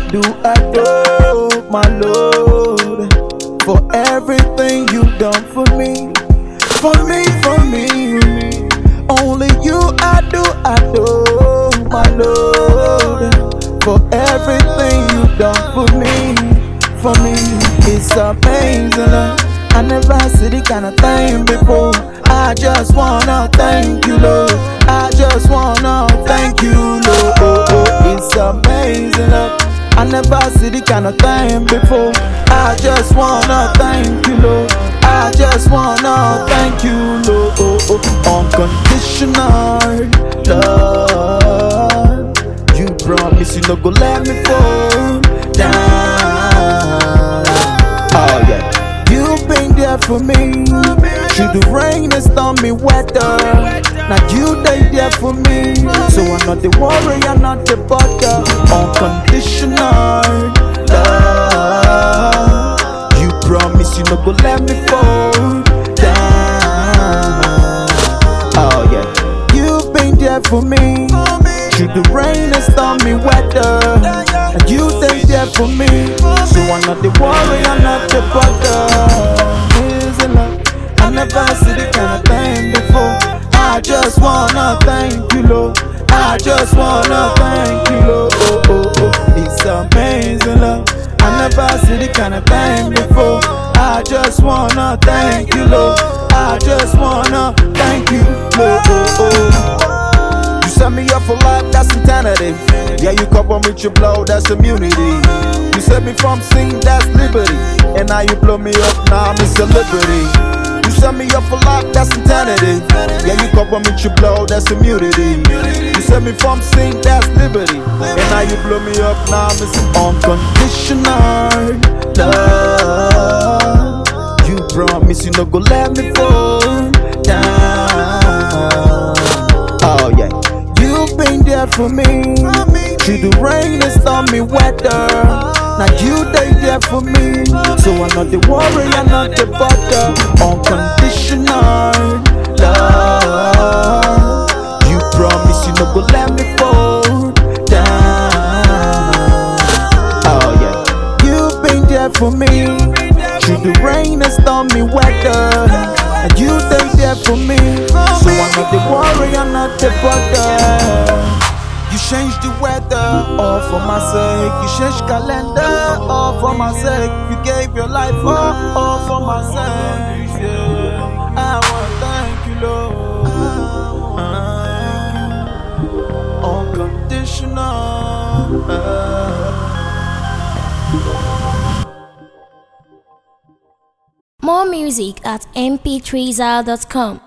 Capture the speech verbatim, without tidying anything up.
do adore my Lord for everything you done for me, for me, for me. Only you I do adore my Lord for everything you done for me, for me. It's amazing, Lord. I never see the kind of thing before. I just wanna thank you, Lord. I just wanna thank you, Lord. Oh, oh, it's amazing, Lord. I never see the kind of thing before. I just wanna thank you, Lord. I just wanna thank you, Lord. Oh, oh. Unconditional love. You promise you no go let me fall down. Oh yeah. You've been there for me through the rain and stormy weather. Now you they there for me, so I'm not the worry, I'm not the bother. Unconditional love. You promise you no go let me fall down. Oh yeah. You've been there for me through the rain and stormy weather. And you they there for me, so I'm not the worry, I'm not the bother. Is it love? I never see the kind of thing before. I just wanna thank you, Lord. I just wanna thank you, Lord. Oh, oh, oh. It's amazing, love. I never see the kind of thing before. I just wanna thank you, Lord. I just wanna thank you, Lord. Oh, oh. You set me up for life, that's eternity. Yeah, you cover with your blow, that's immunity. You set me from sin, that's liberty. And now you blow me up, now I'm a celebrity. You set me up for life, that's eternity. Yeah, you cover me with your blow, that's immunity. You set me from sin, that's liberty. And now you blow me up, now I'm a unconditional love. You promise you no go let me fall down. Oh yeah. You've been there for me through the rain and stormy weather. Now you they there for me, so I'm not the worry, I'm not the bother. Unconditional love. You promise you no go let me fall down. Oh yeah. You've been there for me through the rain and stormy weather. And you they there for me, so I'm not the worry, I'm not the bother. You changed the weather, all for my sake. You changed calendar, all for my sake. You gave your life, all, all for my sake. Yeah. I wanna thank you, Lord. I wanna thank you. Unconditional love. More music at m p three zal dot com.